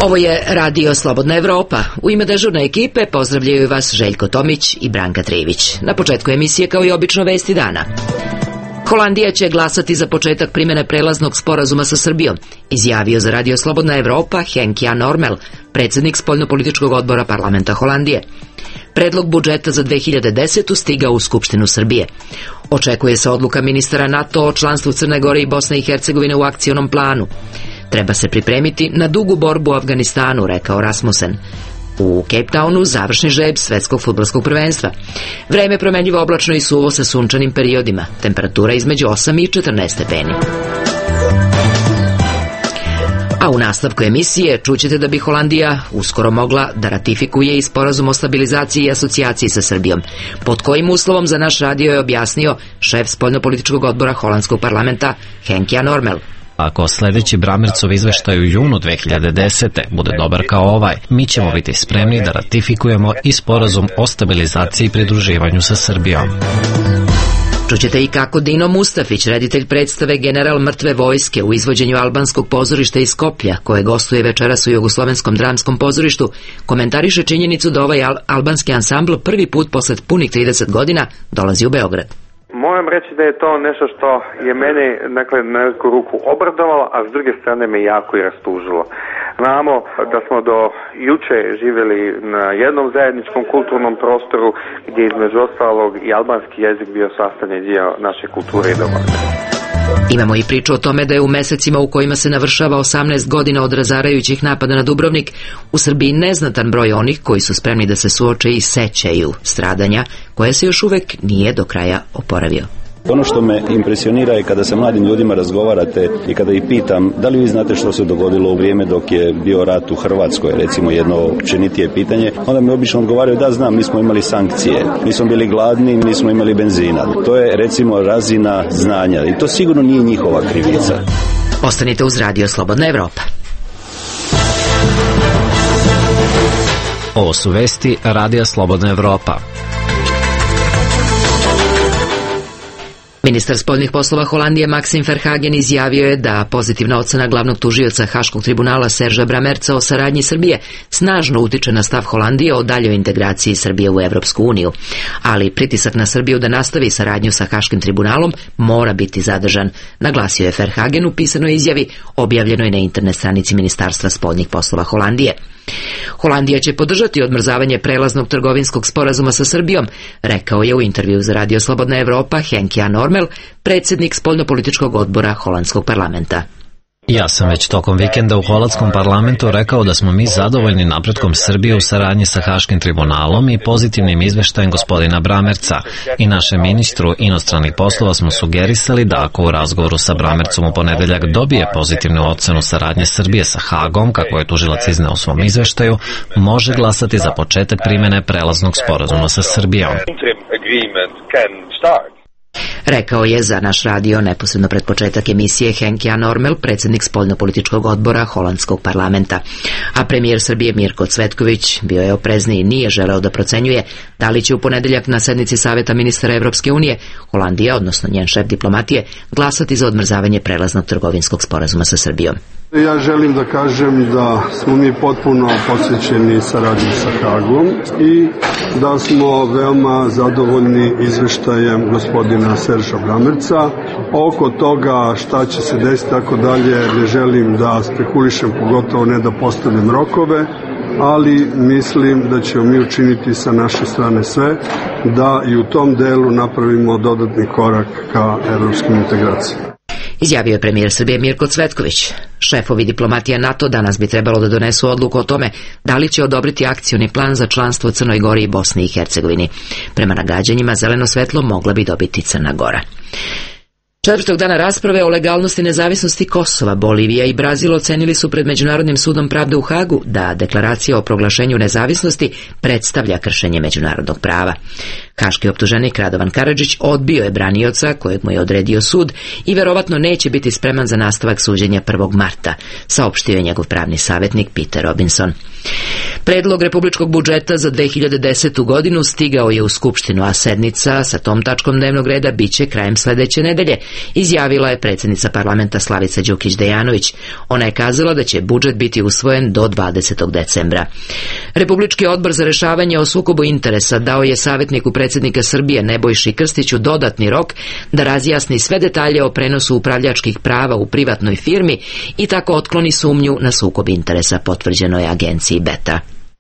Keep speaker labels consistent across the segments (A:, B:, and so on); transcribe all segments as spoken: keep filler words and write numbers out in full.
A: Ovo je Radio Slobodna Evropa. U ime dežurne ekipe pozdravljaju vas Željko Tomić i Branka Trivić. Na početku emisije, kao i obično, vesti dana. Holandija će glasati za početak primjene prelaznog sporazuma sa Srbijom, izjavio za Radio Slobodna Evropa Henk Jan Ormel, predsjednik spoljnopolitičkog odbora parlamenta Holandije. Predlog budžeta za dve hiljade desetu stigao u Skupštinu Srbije. Očekuje se odluka ministara NATO o članstvu Crne Gore i Bosne i Hercegovine u akcionom planu. Treba se pripremiti na dugu borbu u Afganistanu, rekao Rasmussen. U Cape Townu završni žreb svetskog fudbalskog prvenstva. Vreme promenljivo, oblačno i suvo sa sunčanim periodima. Temperatura između osam i četrnaest stepeni. A u nastavku emisije čućete da bi Holandija uskoro mogla da ratifikuje i sporazum o stabilizaciji i asocijaciji sa Srbijom. Pod kojim uslovom, za naš radio je objasnio šef spoljnopolitičkog odbora holandskog parlamenta Henk Jan Ormel.
B: Ako sljedeći Bramercov izveštaj u junu dve hiljade desete bude dobar kao ovaj, mi ćemo biti spremni da ratifikujemo i sporazum o stabilizaciji i pridruživanju sa Srbijom.
A: Čućete i kako Dino Mustafić, reditelj predstave General mrtve vojske u izvođenju albanskog pozorišta iz Skoplja, koje gostuje večeras u Jugoslovenskom dramskom pozorištu, komentariše činjenicu da ovaj al- albanski ansambl prvi put posle punih trideset godina dolazi u Beograd.
C: Moram reći da je to nešto što je mene, dakle, na neku ruku obradovalo, a s druge strane me jako i rastužilo. Znamo da smo do juče živjeli na jednom zajedničkom kulturnom prostoru gdje između ostalog i albanski jezik bio sastavni dio naše kulture i domovine.
A: Imamo i priču o tome da je u mesecima u kojima se navršava osamnaest godina od razarajućih napada na Dubrovnik u Srbiji neznatan broj onih koji su spremni da se suoče i sećaju stradanja koje se još uvek nije do kraja oporavio.
D: Ono što me impresionira je kada sa mladim ljudima razgovarate i kada ih pitam da li vi znate što se dogodilo u vrijeme dok je bio rat u Hrvatskoj, recimo jedno općenitije pitanje, onda mi obično odgovaraju da znam, mi smo imali sankcije, mi smo bili gladni, mi smo imali benzina. To je recimo razina znanja i to sigurno nije njihova krivica.
A: Ostanite uz Radio Slobodna Evropa.
B: Ovo su vesti Radija Slobodna Evropa.
A: Ministar spoljnih poslova Holandije Maxim Verhagen izjavio je da pozitivna ocena glavnog tužioca Haškog tribunala Serža Bramerca o saradnji Srbije snažno utiče na stav Holandije o daljoj integraciji Srbije u Evropsku uniju. Ali pritisak na Srbiju da nastavi saradnju sa Haškim tribunalom mora biti zadržan, naglasio je Verhagen u pisanoj izjavi objavljenoj na internet stranici Ministarstva spoljnih poslova Holandije. Holandija će podržati odmrzavanje prelaznog trgovinskog sporazuma sa Srbijom, rekao je u intervju za Radio Slobodna Evropa Henk Jan Ormel, predsjednik spoljnopolitičkog odbora holandskog parlamenta.
B: Ja sam već tokom vikenda u holandskom parlamentu rekao da smo mi zadovoljni napretkom Srbije u saradnji sa Haškim tribunalom i pozitivnim izveštajem gospodina Bramerca, i našem ministru inostranih poslova smo sugerisali da ako u razgovoru sa Bramercom u ponedeljak dobije pozitivnu ocenu saradnje Srbije sa Hagom, kako je tužilac izneo u svom izveštaju, može glasati za početak primjene prelaznog sporazuma sa Srbijom.
A: Rekao je za naš radio neposredno pred početak emisije Henk Jan Ormel, predsjednik spoljnopolitičkog odbora holandskog parlamenta. A premijer Srbije Mirko Cvetković bio je oprezniji i nije želeo da procenjuje da li će u ponedeljak na sednici Saveta ministara Evropske unije Holandija, odnosno njen šef diplomatije, glasati za odmrzavanje prelaznog trgovinskog sporazuma sa Srbijom.
E: Ja želim da kažem da smo mi potpuno posvećeni saradnji sa Hagom i da smo veoma zadovoljni izveštajem gospodina Serža Bramerca. Oko toga šta će se desiti tako dalje ne želim da spekulišem, pogotovo ne da postavljam rokove, ali mislim da ćemo mi učiniti sa naše strane sve da i u tom delu napravimo dodatni korak ka evropskim integracijama.
A: Izjavio je premijer Srbije Mirko Cvetković. Šefovi diplomatija NATO danas bi trebalo da donesu odluku o tome da li će odobriti akcioni plan za članstvo Crnoj Gori i Bosni i Hercegovini. Prema nagađanjima, zeleno svetlo mogla bi dobiti Crna Gora. Četvrtog dana rasprave o legalnosti nezavisnosti Kosova, Bolivija i Brazil ocenili su pred Međunarodnim sudom pravde u Hagu da deklaracija o proglašenju nezavisnosti predstavlja kršenje međunarodnog prava. Haški optuženik Radovan Karadžić odbio je branioca kojeg mu je odredio sud i verovatno neće biti spreman za nastavak suđenja prvog marta, saopštio je njegov pravni savjetnik Peter Robinson. Predlog republičkog budžeta za dve hiljade desetu godinu stigao je u Skupštinu, a sednica sa tom tačkom dnevnog reda biće krajem sledeće nedelje, izjavila je predsjednica parlamenta Slavica Đukić-Dejanović. Ona je kazala da će budžet biti usvojen do dvadesetog decembra. Republički odbor za rešavanje o sukobu interesa dao je savjetniku predsjednika Srbije Nebojši Krstiću dodatni rok da razjasni sve detalje o prenosu upravljačkih prava u privatnoj firmi i tako otkloni sumnju na sukob interesa, potvrđeno je agenciji Beta.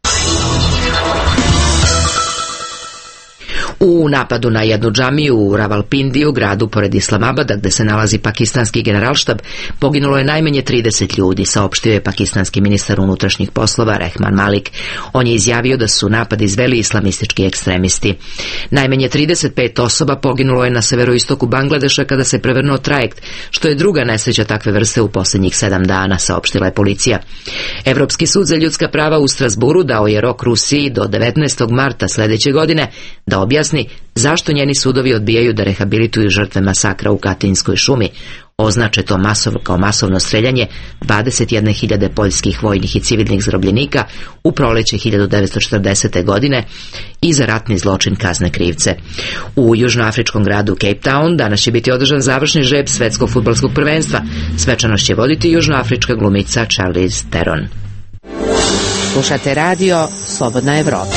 A: U napadu na jednu džamiju u Ravalpindiju, gradu pored Islamabada, gde se nalazi pakistanski generalštab, poginulo je najmanje trideset ljudi, saopštio je pakistanski ministar unutrašnjih poslova Rehman Malik. On je izjavio da su napad izveli islamistički ekstremisti. Najmanje trideset pet osoba poginulo je na severoistoku Bangladeša kada se prevrnuo trajekt, što je druga nesreća takve vrste u posljednjih sedam dana, saopštila je policija. Evropski sud za ljudska prava u Strasburu dao je rok Rusiji do devetnaestog marta sledeće godine da objasni zašto njeni sudovi odbijaju da rehabilituju žrtve masakra u Katinskoj šumi. Označe to masov, kao masovno streljanje dvadeset jedne hiljade poljskih vojnih i civilnih zarobljenika u proleće hiljadu devetsto četrdesete godine i za ratni zločin kazne krivce. U južnoafričkom gradu Cape Town danas će biti održan završni žreb svetskog fudbalskog prvenstva. Svečanost će voditi južnoafrička glumica Charlize Theron.
F: Slušate radio Slobodna Evropa.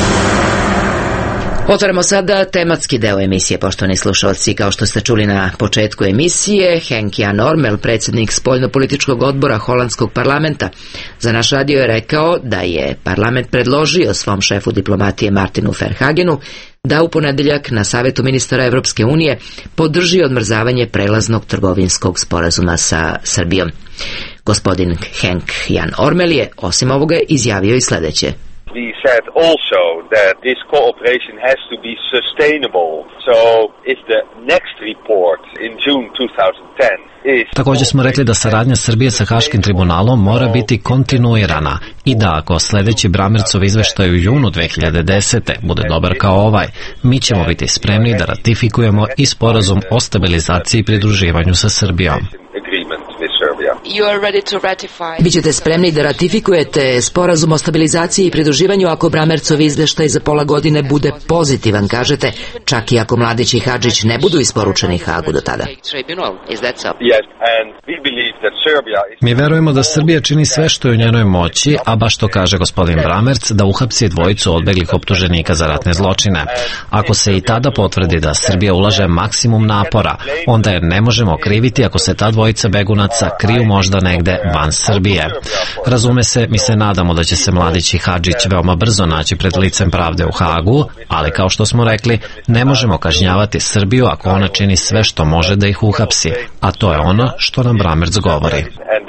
A: Otvaramo sada tematski deo emisije, poštovani slušalci. Kao što ste čuli na početku emisije, Henk Jan Ormel, predsjednik spoljnopolitičkog odbora holandskog parlamenta, za naš radio je rekao da je parlament predložio svom šefu diplomatije Martinu Verhagenu da u ponedeljak na Savetu ministara Evropske unije podrži odmrzavanje prelaznog trgovinskog sporazuma sa Srbijom. Gospodin Henk Jan Ormel je osim ovoga izjavio i sledeće.
G: We said also that this cooperation has to be sustainable. So if the next report in June twenty ten is...
B: Također smo rekli da saradnja Srbije sa Haškim tribunalom mora biti kontinuirana i da ako sljedeći Bramercov izveštaj u junu dve hiljade desete bude dobar kao ovaj, mi ćemo biti spremni da ratifikujemo i sporazum o stabilizaciji i pridruživanju sa Srbijom.
A: Bićete spremni da ratifikujete sporazum o stabilizaciji i pridruživanju ako Bramercov izveštaj za pola godine bude pozitivan, kažete, čak i ako Mladić i Hadžić ne budu isporučeni Hagu do tada.
B: Mi verujemo da Srbija čini sve što je u njenoj moći, a baš to kaže gospodin Bramerc, da uhapsi dvojicu odbeglih optuženika za ratne zločine. Ako se i tada potvrdi da Srbija ulaže maksimum napora, onda je ne možemo kriviti ako se ta dvojica begunaca kriju možda negde van Srbije. Razume se, mi se nadamo da će se Mladić i Hadžić veoma brzo naći pred licem pravde u Hagu, ali kao što smo rekli, ne možemo kažnjavati Srbiju ako ona čini sve što može da ih uhapsi, a to je ono što nam Bramerc govori.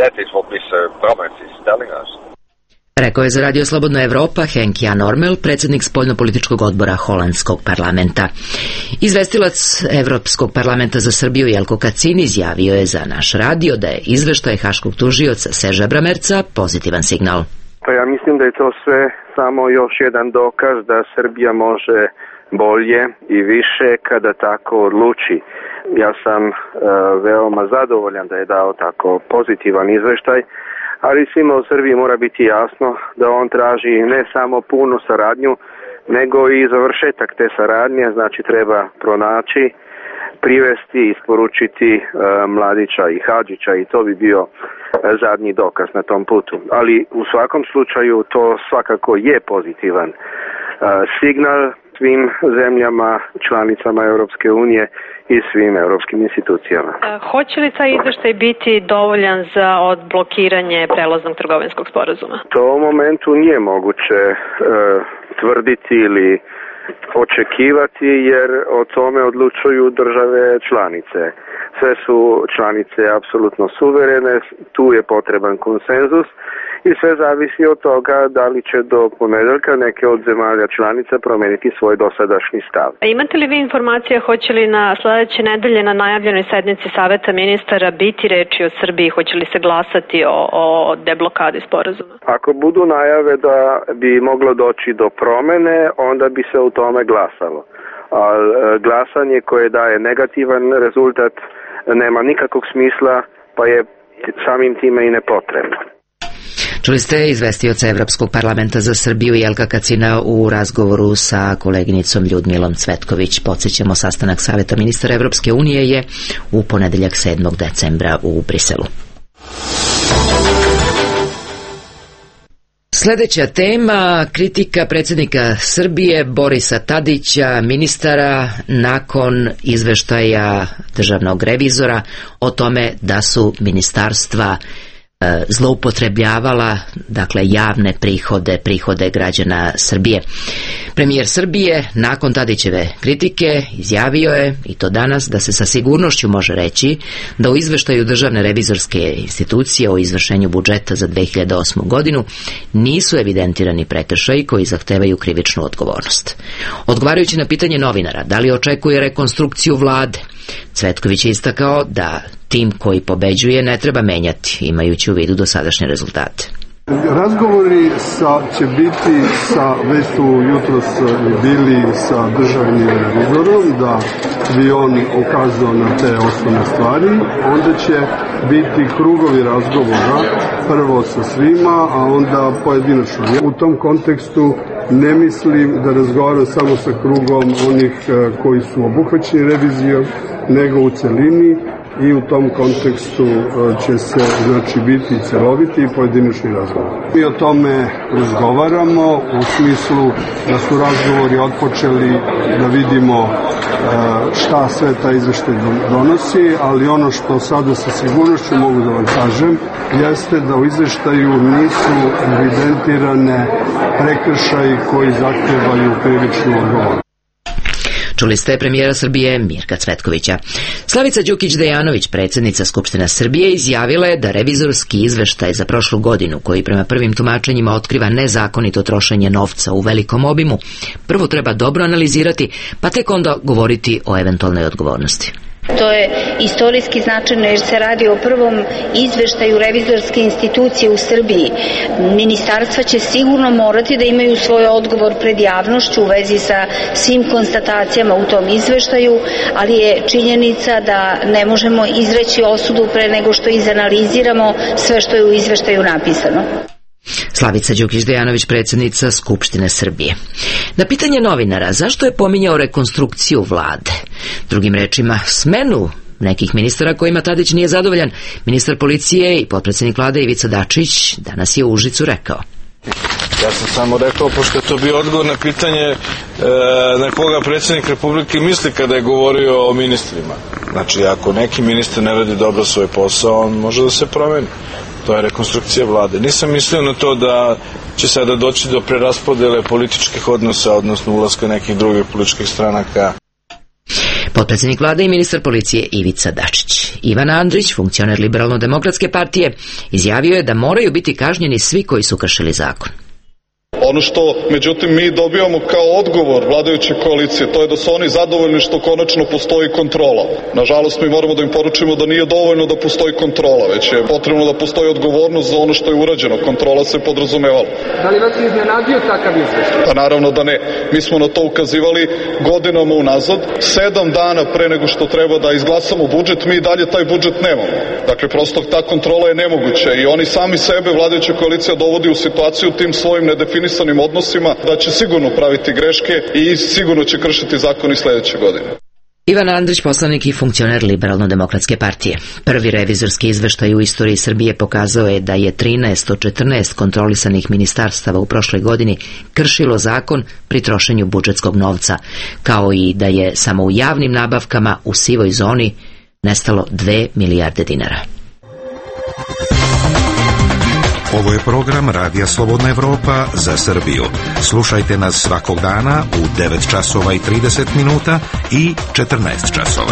A: Rekao je za Radio Slobodna Evropa Henk Jan Ormel, predsjednik spoljnopolitičkog odbora holandskog parlamenta. Izvestilac Evropskog parlamenta za Srbiju Jelko Kacin izjavio je za naš radio da je izveštaj haškog tužioca Serža Bramerca pozitivan signal.
C: Pa ja mislim da je to sve samo još jedan dokaz da Srbija može bolje i više kada tako odluči. Ja sam uh, veoma zadovoljan da je dao tako pozitivan izveštaj, ali svima u Srbiji mora biti jasno da on traži ne samo punu saradnju, nego i završetak te saradnje, znači treba pronaći, privesti, isporučiti uh, Mladića i Hadžića i to bi bio uh, zadnji dokaz na tom putu. Ali u svakom slučaju to svakako je pozitivan uh, signal svim zemljama, članicama Europske unije i svim europskim institucijama.
H: Hoće li taj izveštaj biti dovoljan za odblokiranje prelaznog trgovinskog sporazuma?
C: To u momentu nije moguće e, tvrditi ili očekivati jer o tome odlučuju države članice. Sve su članice apsolutno suverene, tu je potreban konsenzus i sve zavisi od toga da li će do ponedeljka neke od zemalja članica promijeniti svoj dosadašnji stav.
H: A imate li vi informacije hoće li na sljedeće nedelje na najavljenoj sednici Saveta ministara biti reči o Srbiji, hoće li se glasati o, o deblokadi sporazuma?
C: Ako budu najave da bi moglo doći do promene, onda bi se u tome glasalo. A glasanje koje daje negativan rezultat nema nikakvog smisla, pa je samim time i nepotrebno.
A: Čuli ste izvestioca Evropskog parlamenta za Srbiju Jelka Kacina u razgovoru sa koleginicom Ljudmilom Cvetković. Podsjećamo, sastanak Saveta ministara Evropske unije je u ponedeljak sedmog decembra u Briselu. Sljedeća tema, kritika predsjednika Srbije Borisa Tadića, ministara, nakon izveštaja državnog revizora o tome da su ministarstva e, zloupotrebljavala, dakle, javne prihode, prihode građana Srbije. Premijer Srbije nakon Tadićeve kritike izjavio je, i to danas, da se sa sigurnošću može reći da u izveštaju Državne revizorske institucije o izvršenju budžeta za dve hiljade osmu godinu nisu evidentirani prekršaji koji zahtevaju krivičnu odgovornost. Odgovarajući na pitanje novinara da li očekuje rekonstrukciju vlade, Cvetković je istakao da tim koji pobeđuje ne treba menjati, imajući u vidu dosadašnje rezultate.
E: Razgovori sa, će biti sa, već su jutros bili sa državnim revizorom, da bi on ukazao na te osnovne stvari. Onda će biti krugovi razgovora, prvo sa svima, a onda pojedinačno. U tom kontekstu ne mislim da razgovaram samo sa krugom onih koji su obuhvaćeni revizijom, nego u celini. I u tom kontekstu će se, znači, biti celoviti i pojedinačni razgovor. Mi o tome razgovaramo u smislu da su razgovori otpočeli da vidimo šta sve taj izveštaj donosi, ali ono što sada sa sigurnošću mogu da vam kažem jeste da u izveštaju nisu evidentirane prekršaji koji zahtevaju krivičnu odgovornost.
A: Čuli ste premijera Srbije Mirka Cvetkovića. Slavica Đukić-Dejanović, predsjednica Skupštine Srbije, izjavila je da revizorski izveštaj za prošlu godinu, koji prema prvim tumačenjima otkriva nezakonito trošenje novca u velikom obimu, prvo treba dobro analizirati, pa tek onda govoriti o eventualnoj odgovornosti.
I: To je istorijski značajno jer se radi o prvom izveštaju revizorske institucije u Srbiji. Ministarstva će sigurno morati da imaju svoj odgovor pred javnošću u vezi sa svim konstatacijama u tom izveštaju, ali je činjenica da ne možemo izreći osudu pre nego što izanaliziramo sve što je u izveštaju napisano.
A: Slavica Đukić-Dejanović, predsjednica Skupštine Srbije. Na pitanje novinara zašto je pominjao rekonstrukciju vlade, drugim rečima smenu nekih ministara kojima Tadić nije zadovoljan, ministar policije i potpredsjednik vlade Ivica Dačić danas je u Užicu rekao:
J: Ja sam samo rekao, pošto je to bio odgovor na pitanje e, na koga predsjednik Republike misli kada je govorio o ministrima. Znači, ako neki ministar ne radi dobro svoj posao, on može da se promeni. To je rekonstrukcija vlade. Nisam mislio na to da će sada doći do preraspodele političkih odnosa, odnosno ulaska nekih drugih političkih stranaka.
A: Potpredsjednik vlade i ministar policije Ivica Dačić. Ivan Andrić, funkcioner Liberalno-demokratske partije, izjavio je da moraju biti kažnjeni svi koji su kršili zakon.
K: Ono što, međutim, mi dobijamo kao odgovor vladajuće koalicije, to je da su oni zadovoljni što konačno postoji kontrola. Nažalost, mi moramo da im poručimo da nije dovoljno da postoji kontrola, već je potrebno da postoji odgovornost za ono što je urađeno. Kontrola se podrazumevala.
L: Da li vas je iznenadio takav izveštaj?
K: Pa naravno da ne. Mi smo na to ukazivali godinama unazad. Sedam dana pre nego što treba da izglasamo budžet, mi dalje taj budžet nemamo. Dakle, prosto ta kontrola je nemoguća i oni sami sebe, vladajuća koalicija, dovodi u situaciju tim svojim nedefinisanim odnosima da će sigurno praviti greške i sigurno će kršiti zakon i sljedeće godine.
A: Ivan Andrić, poslanik i funkcioner Liberalno-demokratske partije. Prvi revizorski izveštaj u istoriji Srbije pokazao je da je trinaest od četrnaest kontrolisanih ministarstava u prošloj godini kršilo zakon pri trošenju budžetskog novca, kao i da je samo u javnim nabavkama u sivoj zoni nestalo dve milijarde dinara.
M: Ovo je program Radija Slobodna Evropa za Srbiju. Slušajte nas svakog dana u devet časova i trideset minuta i četrnaest časova.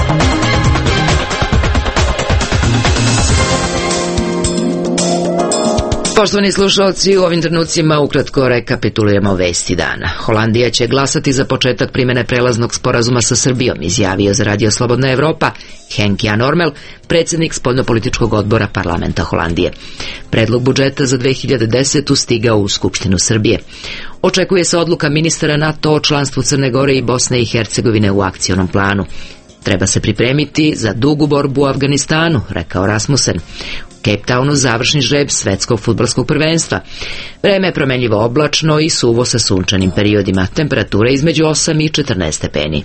A: Poštovani slušalci, u ovim trenucima ukratko rekapitulujemo vesti dana. Holandija će glasati za početak primjene prelaznog sporazuma sa Srbijom, izjavio za Radio Slobodna Evropa Henk Jan Ormel, predsjednik spoljnopolitičkog odbora parlamenta Holandije. Predlog budžeta za dve hiljade desetu stigao u Skupštinu Srbije. Očekuje se odluka ministara NATO o članstvu Crne Gore i Bosne i Hercegovine u akcionom planu. Treba se pripremiti za dugu borbu u Afganistanu, rekao Rasmussen. Cape Townu završni žreb svetskog fudbalskog prvenstva. Vreme je promenljivo oblačno i suvo sa sunčanim periodima. Temperatura između osam i četrnaest stepeni.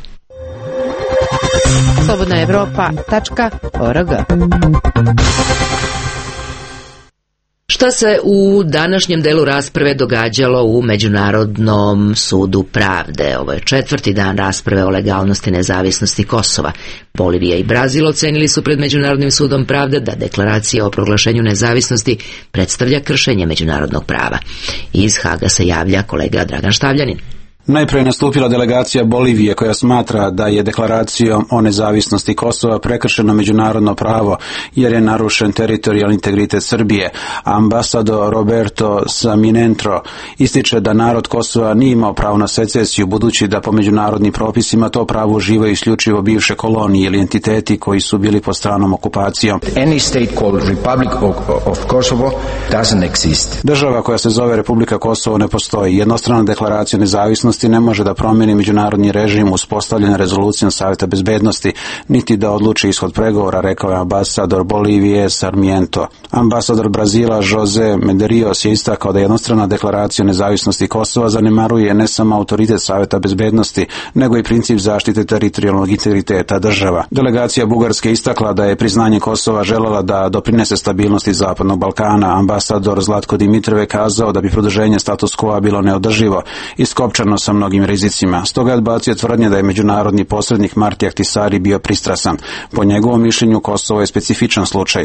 F: slobodna evropa tačka org.
A: Šta se u današnjem delu rasprave događalo u Međunarodnom sudu pravde? Ovo je četvrti dan rasprave o legalnosti nezavisnosti Kosova. Bolivija i Brazil ocenili su pred Međunarodnim sudom pravde da deklaracija o proglašenju nezavisnosti predstavlja kršenje međunarodnog prava. Iz Haga se javlja kolega Dragan Štavljanin.
N: Najprije nastupila delegacija Bolivije koja smatra da je deklaracijom o nezavisnosti Kosova prekršeno međunarodno pravo jer je narušen teritorijalni integritet Srbije. Ambasador Roberto Saminentro ističe da narod Kosova nije imao pravo na secesiju budući da po međunarodnim propisima to pravo uživaju isključivo bivše kolonije ili entiteti koji su bili pod stranom okupacijom.
O: Any state called Republic of, of Kosovo doesn't exist.
N: Država koja se zove Republika Kosovo ne postoji. Jednostrana deklaracija o nezavisnosti ne može da promijeni međunarodni režim uspostavljen rezolucijom Saveta bezbednosti, niti da odluči ishod pregovora, rekao je ambasador Bolivije Sarmiento. Ambasador Brazila Jose Medeiros je istakao da jednostrana deklaracija o nezavisnosti Kosova zanemaruje ne samo autoritet Saveta bezbednosti, nego i princip zaštite teritorijalnog integriteta država. Delegacija Bugarske istakla da je priznanje Kosova želela da doprinese stabilnosti Zapadnog Balkana. Ambasador Zlatko Dimitrov je kazao da bi produženje status quo bilo neodrživo i skopčano sa mnogim rizicima. Stoga je odbacio tvrdnje da je međunarodni posrednik Marti Ahtisaari bio pristrasan. Po njegovom mišljenju Kosovo je specifičan slučaj.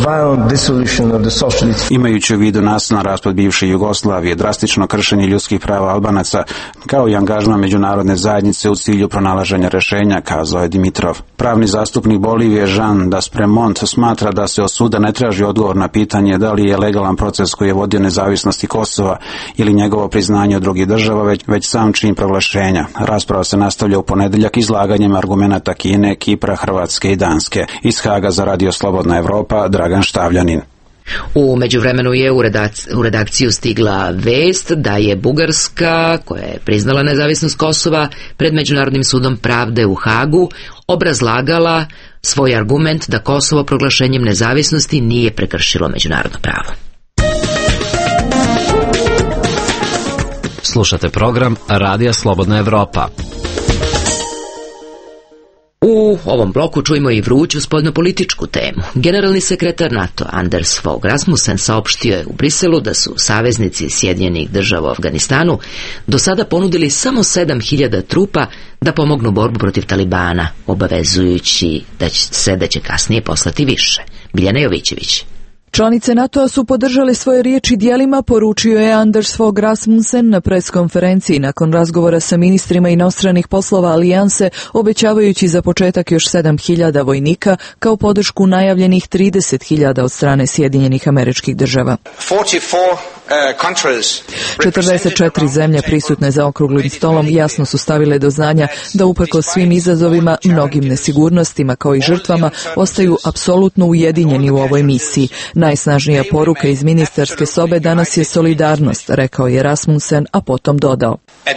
N: Imajući u vidu nasilni raspad bivše Jugoslavije, drastično kršenje ljudskih prava Albanaca, kao i angažman međunarodne zajednice u cilju pronalaženja rešenja, kazao je Dimitrov. Pravni zastupnik Bolivije Jean Daspremont smatra da se od suda ne traži odgovor na pitanje da li je legalan proces koji je vodio nezavisnosti Kosova ili njegovo priznanje od drugih država, već, već sam čin proglašenja. Rasprava se nastavlja u ponedeljak izlaganjem argumenata Kine, Kipra, Hrvatske i Danske. Iz Haga za Radio Slobodna Evropa, Dragan Štavljanin.
A: U međuvremenu je u, redac, u redakciju stigla vest da je Bugarska, koja je priznala nezavisnost Kosova, pred Međunarodnim sudom pravde u Hagu obrazlagala svoj argument da Kosovo proglašenjem nezavisnosti nije prekršilo međunarodno pravo.
B: Slušate program Radija Slobodna Evropa.
A: U ovom bloku čujemo i vruću spoljnopolitičku temu. Generalni sekretar NATO Anders Fogh Rasmussen saopštio je u Briselu da su saveznici Sjedinjenih država u Afganistanu do sada ponudili samo sedam hiljada trupa da pomognu borbu protiv Talibana, obavezujući da će se da će kasnije poslati više. Biljana Jovićević.
P: Članice NATO-a su podržali svoje riječi djelima, poručio je Anders Fogh Rasmussen na preskonferenciji nakon razgovora sa ministrima inostranih poslova alijanse, obećavajući za početak još sedam hiljada vojnika kao podršku najavljenih trideset hiljada od strane Sjedinjenih Američkih Država. četrdeset četiri zemlje prisutne za okruglim stolom jasno su stavile do znanja da uprkos svim izazovima, mnogim nesigurnostima kao i žrtvama, ostaju apsolutno ujedinjeni u ovoj misiji. Najsnažnija poruka iz ministarske sobe danas je solidarnost, rekao je Rasmussen, a potom dodao.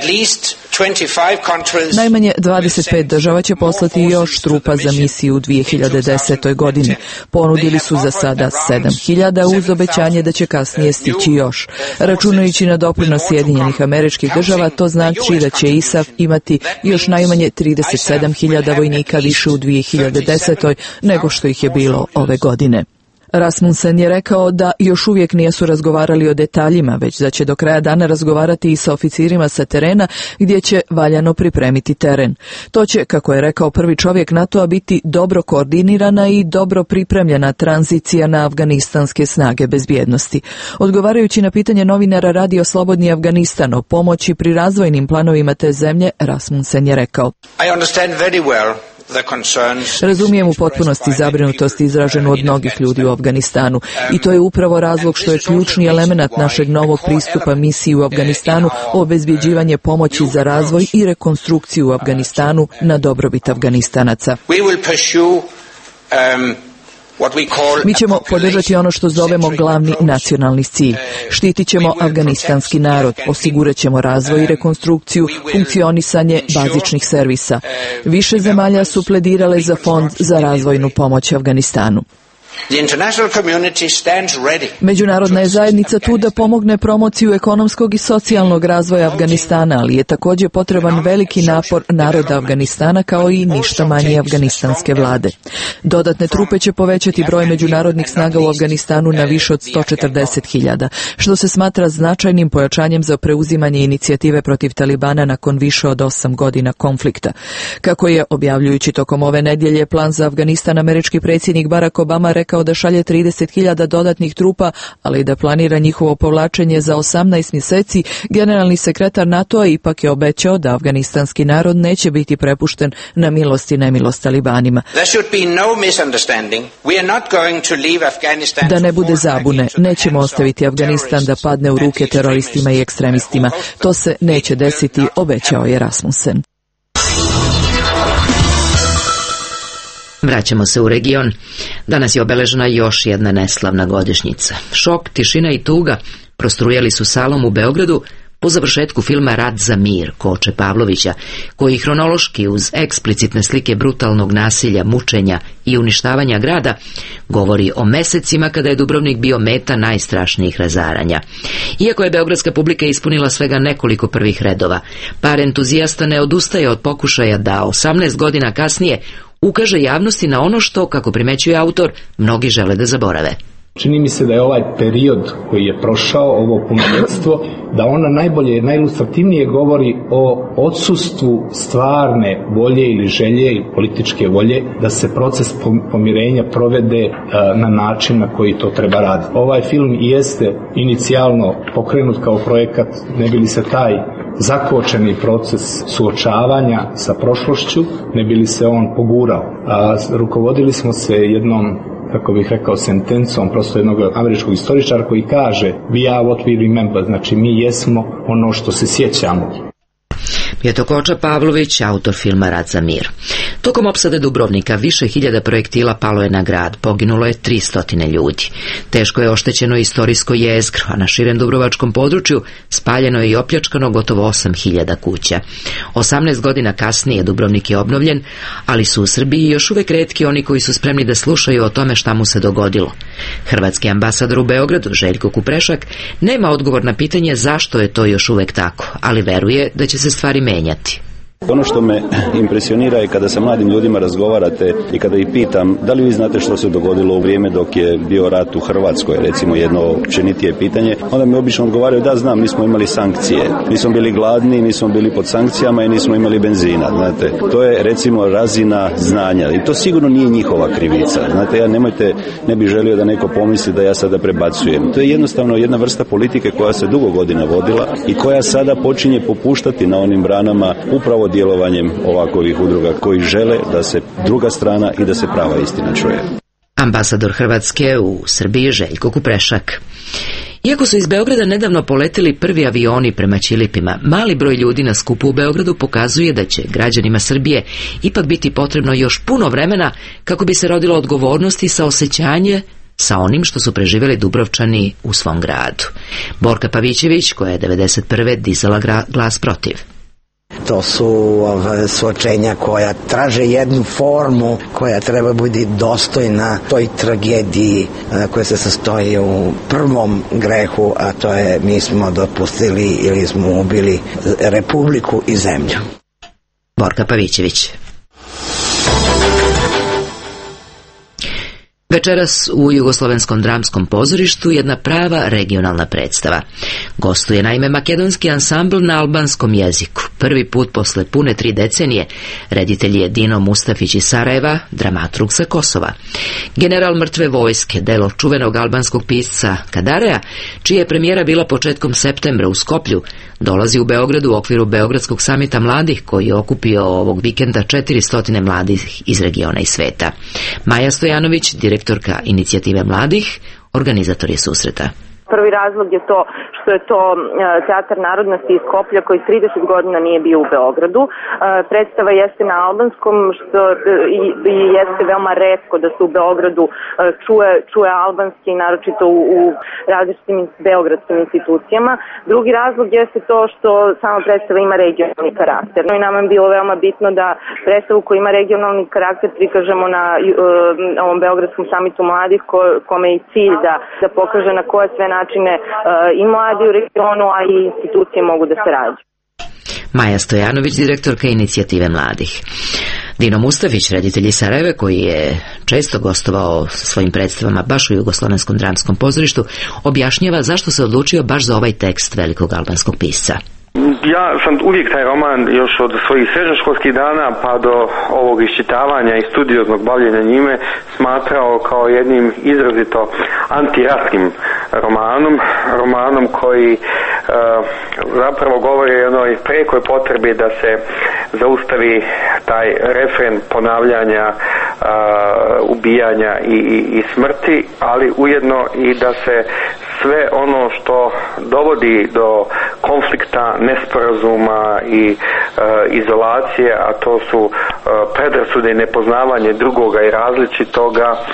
P: Najmanje dvadeset pet država će poslati još trupa za misiju u dvije hiljade desetoj. godini. Ponudili su za sada sedam hiljada uz obećanje da će kasnije stići još. Računajući na doprinos Sjedinjenih Američkih Država, to znači da će I S A F imati još najmanje trideset sedam hiljada vojnika više u dvije hiljade desetoj. nego što ih je bilo ove godine. Rasmussen je rekao da još uvijek nisu razgovarali o detaljima, već da će do kraja dana razgovarati i sa oficirima sa terena gdje će valjano pripremiti teren. To će, kako je rekao prvi čovjek NATO-a, biti dobro koordinirana i dobro pripremljena tranzicija na afganistanske snage bezbjednosti. Odgovarajući na pitanje novinara Radio Slobodni Afganistan o pomoći pri razvojnim planovima te zemlje, Rasmussen je rekao:
O: I understand very well.
P: Razumijem u potpunosti zabrinutost izraženu od mnogih ljudi u Afganistanu i to je upravo razlog što je ključni element našeg novog pristupa misiji u Afganistanu obezbjeđivanje pomoći za razvoj i rekonstrukciju u Afganistanu na dobrobit Afganistanaca. Mi ćemo podržati ono što zovemo glavni nacionalni cilj. Štitit ćemo afganistanski narod, osigurat ćemo razvoj i rekonstrukciju, funkcionisanje bazičnih servisa. Više zemalja su pledirale za fond za razvojnu pomoć Afganistanu. Međunarodna je zajednica tu da pomogne promociju ekonomskog i socijalnog razvoja Afganistana, ali je također potreban veliki napor naroda Afganistana kao i ništa manje afganistanske vlade. Dodatne trupe će povećati broj međunarodnih snaga u Afganistanu na više od sto četrdeset hiljada, što se smatra značajnim pojačanjem za preuzimanje inicijative protiv Talibana nakon više od osam godina konflikta. Kako je, objavljujući tokom ove nedjelje plan za Afganistan, američki predsjednik Barack Obama rekao da šalje trideset hiljada dodatnih trupa, ali i da planira njihovo povlačenje za osamnaest mjeseci, generalni sekretar NATO-a ipak je obećao da afganistanski narod neće biti prepušten na milost i nemilost Talibanima. Da ne bude zabune, nećemo ostaviti Afganistan da padne u ruke teroristima i ekstremistima. To se neće desiti, obećao je Rasmussen.
A: Vraćamo se u region. Danas je obeležena još jedna neslavna godišnjica. Šok, tišina i tuga prostrujali su salom u Beogradu po završetku filma Rat za mir Koče Pavlovića, koji hronološki uz eksplicitne slike brutalnog nasilja, mučenja i uništavanja grada govori o mesecima kada je Dubrovnik bio meta najstrašnijih razaranja. Iako je beogradska publika ispunila svega nekoliko prvih redova, par entuzijasta ne odustaje od pokušaja da osamnaest godina kasnije ukaže javnosti na ono što, kako primećuje autor, mnogi žele da zaborave.
Q: Čini mi se da je ovaj period koji je prošao, ovo punoljetstvo, da ona najbolje, najilustrativnije govori o odsustvu stvarne volje ili želje ili političke volje da se proces pomirenja provede na način na koji to treba raditi. Ovaj film jeste inicijalno pokrenut kao projekat, ne bi li se taj zakočeni proces suočavanja sa prošlošću, ne bi li se on pogurao. A rukovodili smo se jednom, kako bih rekao, sentencom prosto jednog američkog istoričara koji kaže we are what we remember, znači mi jesmo ono što se sjećamo.
A: Je to Koča Pavlović, autor filma Rat za mir. Tokom opsade Dubrovnika više hiljada projektila palo je na grad, poginulo je tristo ljudi. Teško je oštećeno istorijsko jezgro, a na širem dubrovačkom području spaljeno je i opljačkano gotovo osam hiljada kuća. osamnaest godina kasnije Dubrovnik je obnovljen, ali su u Srbiji još uvek retki oni koji su spremni da slušaju o tome šta mu se dogodilo. Hrvatski ambasador u Beogradu, Željko Kuprešak, nema odgovor na pitanje zašto je to još uvek tako, ali veruje da će se stvari menjati.
D: Ono što me impresionira je kada sa mladim ljudima razgovarate i kada ih pitam da li vi znate što se dogodilo u vrijeme dok je bio rat u Hrvatskoj, recimo jedno općenitije pitanje, onda mi obično odgovaraju da znam, nismo imali sankcije, nismo bili gladni, nismo bili pod sankcijama i nismo imali benzina, znate. To je recimo razina znanja i to sigurno nije njihova krivica. Znate, ja nemojte, ne bih želio da neko pomisli da ja sada prebacujem. To je jednostavno jedna vrsta politike koja se dugo godina vodila i koja sada počinje popuštati na onim branama upravo djelovanjem ovakvih udruga koji žele da se druga strana i da se prava istina čuje.
A: Ambasador Hrvatske u Srbiji Željko Kuprešak. Iako su iz Beograda nedavno poletili prvi avioni prema Ćilipima, mali broj ljudi na skupu u Beogradu pokazuje da će građanima Srbije ipak biti potrebno još puno vremena kako bi se rodilo odgovornost i saosećanje sa onim što su preživjeli Dubrovčani u svom gradu. Borka Pavićević, koja je devedeset prve dizala glas protiv.
R: To su ove, suočenja koja traže jednu formu koja treba biti dostojna toj tragediji a, koja se sastoji u prvom grehu, a to je mi smo dopustili ili smo ubili republiku i zemlju.
A: Borka Pavićević. Večeras u Jugoslovenskom dramskom pozorištu jedna prava regionalna predstava. Gostuje naime makedonski ansambl na albanskom jeziku. Prvi put posle pune tri decenije reditelj je Dino Mustafić iz Sarajeva, dramaturg sa Kosova. General mrtve vojske, delo čuvenog albanskog pisca Kadareja, čija je premijera bila početkom septembra u Skoplju, dolazi u Beogradu u okviru Beogradskog samita mladih koji je okupio ovog vikenda četiristo mladih iz regiona i sveta. Maja Stojanović, direktorka inicijative mladih, organizator je susreta.
S: Prvi razlog je to što je to Teatar narodnosti iz Skoplja koji trideset godina nije bio u Beogradu. Predstava jeste na albanskom, što i, i jeste veoma retko da se u Beogradu čuje, čuje albanski, naročito u, u različitim beogradskim institucijama. Drugi razlog jeste to što sama predstava ima regionalni karakter. No i nama je bilo veoma bitno da predstavu koja ima regionalni karakter prikažemo na uh, ovom Beogradskom samitu mladih ko, kome je cilj da, da pokaže na koje sve načine uh, i mladi u regionu, a i institucije mogu da se rađu.
A: Maja Stojanović, direktorka Inicijative mladih. Dino Mustavić, reditelj iz Sarajeva, koji je često gostovao sa svojim predstavama baš u Jugoslovenskom dramskom pozorištu, objašnjava zašto se odlučio baš za ovaj tekst velikog albanskog pisca.
C: Ja sam uvijek taj roman još od svojih srednjoškolskih dana pa do ovog iščitavanja i studioznog bavljenja njime smatrao kao jednim izrazito antiratnim romanom, romanom koji uh, zapravo govori o jednoj prekoj potrebi da se zaustavi taj refren ponavljanja, uh, ubijanja i, i, i smrti, ali ujedno i da se sve ono što dovodi do konflikta, nesporazuma i e, izolacije, a to su e, predrasude i nepoznavanje drugoga i različitoga, a,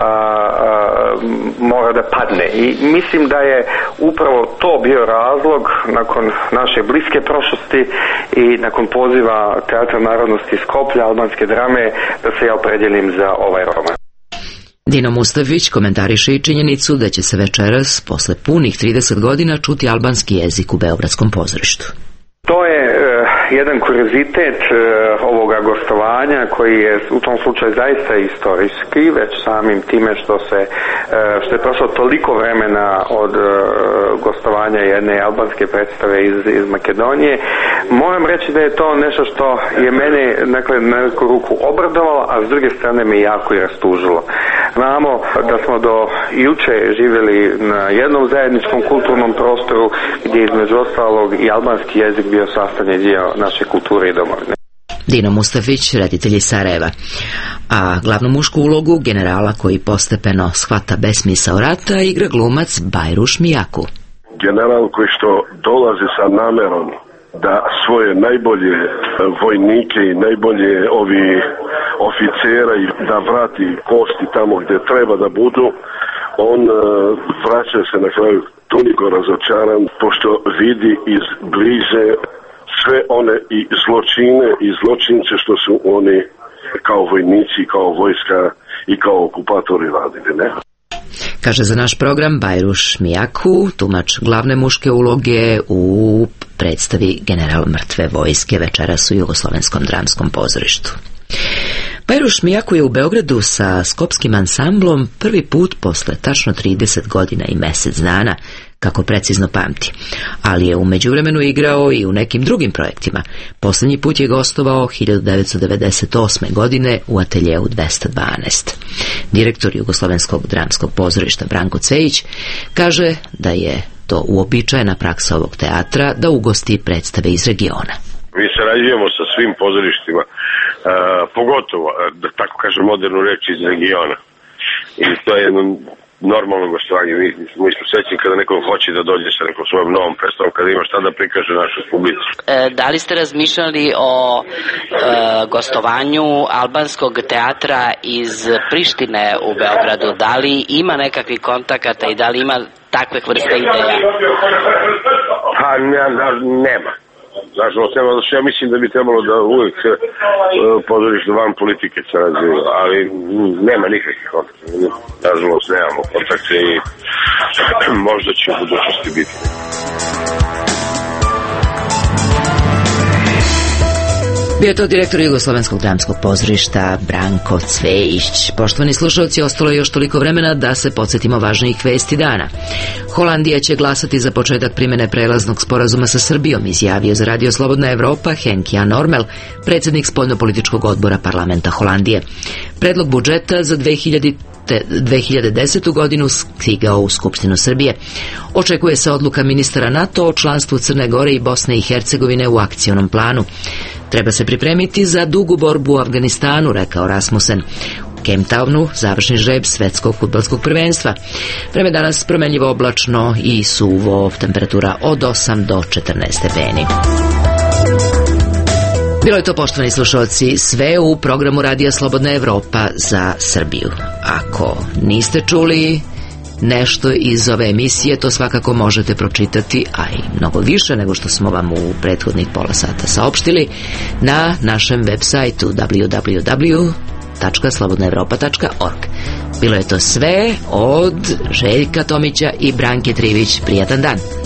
C: a, mora da padne. I mislim da je upravo to bio razlog nakon naše bliske prošlosti i nakon poziva Teatra narodnosti Skoplja, albanske drame, da se ja opredjelim za ovaj roman.
A: Dino Mustavić komentariše i činjenicu da će se večeras, posle punih trideset godina, čuti albanski jezik u Beogradskom pozorištu.
C: To je e, jedan kuriozitet e, ovoga gostovanja koji je u tom slučaju zaista istorijski, već samim time što se e, što je prošlo toliko vremena od e, gostovanja jedne albanske predstave iz, iz Makedonije. Moram reći da je to nešto što je mene dakle, na neku ruku obradovalo, a s druge strane me jako i rastužilo. Znamo da smo do juče živjeli na jednom zajedničkom kulturnom prostoru gdje između ostalog i albanski jezik bio sastavni dio naše kulture i domovine.
A: Dino Mustafić, reditelj iz Sarajeva. A glavnu mušku ulogu generala koji postepeno shvata besmisao rata igra glumac Bajruš Mijaku.
T: General koji što dolazi sa namerom da svoje najbolje vojnike i najbolje ovi oficera i da vrati kosti tamo gdje treba da budu, on uh, vraća se na kraju toliko razočaran pošto vidi iz bliže sve one i zločine i zločince što su oni kao vojnici, kao vojska i kao okupatori radili, ne?
A: Kaže za naš program Bajruš Mijaku, tumač glavne muške uloge u predstavi General mrtve vojske večeras u Jugoslovenskom dramskom pozorištu. Bajruš Mijaku je u Beogradu sa skopskim ansamblom prvi put posle tačno trideset godina i mesec dana, kako precizno pamti, ali je u međuvremenu igrao i u nekim drugim projektima. Poslednji put je gostovao hiljadu devetsto devedeset osme. godine u ateljeu dvesta dvanaest. Direktor Jugoslovenskog dramskog pozorišta Branko Cvejić kaže da je to uobičajena praksa ovog teatra da ugosti predstave iz regiona.
U: Mi sarađujemo sa svim pozorištima, uh, pogotovo, da tako kažem modernu reč, iz regiona. I to je jedno normalno gostovanje. Mi, mi smo srećni kada neko hoće da dođe sa nekom svojom novom predstavom, kada ima šta da prikaže našoj publici.
V: E, da li ste razmišljali o e, gostovanju albanskog teatra iz Prištine u Beogradu? Da li ima nekakvih kontakata i da li ima takve vrste ideja?
U: Pa ne, nema. Nažalost, nema, zato što ja mislim da bi trebalo da uvijek uh, pozorište van politike se razvija, ali m, nema nikakvih kontakta. Nažalost, nemamo kontakte i možda će u budućnosti biti.
A: Bio je to direktor Jugoslovenskog dramskog pozorišta Branko Cvejić. Poštovani slušalci, ostalo je još toliko vremena da se podsjetimo važnijih vesti dana. Holandija će glasati za početak primjene prelaznog sporazuma sa Srbijom, izjavio za Radio Slobodna Evropa Henk Jan Normel, predsjednik spoljnopolitičkog odbora parlamenta Holandije. Predlog budžeta za dve hiljade desetu. godinu stigao u Skupštinu Srbije. Očekuje se odluka ministara NATO o članstvu Crne Gore i Bosne i Hercegovine u akcionom planu. Treba se pripremiti za dugu borbu u Afganistanu, rekao Rasmussen. Cape završni žreb svetskog fudbalskog prvenstva. Vreme danas promenljivo oblačno i suvo, temperatura od osam do četrnaest stepeni. Bilo je to, poštovani slušalci, sve u programu Radija Slobodna Evropa za Srbiju. Ako niste čuli nešto iz ove emisije, to svakako možete pročitati, a i mnogo više nego što smo vam u prethodnih pola sata saopštili, na našem web sajtu w w w tačka slobodna evropa tačka org. Bilo je to sve od Željka Tomića i Branke Trivić. Prijatan dan!